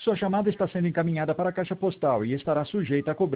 Sua chamada está sendo encaminhada para a caixa postal e estará sujeita a cobrança.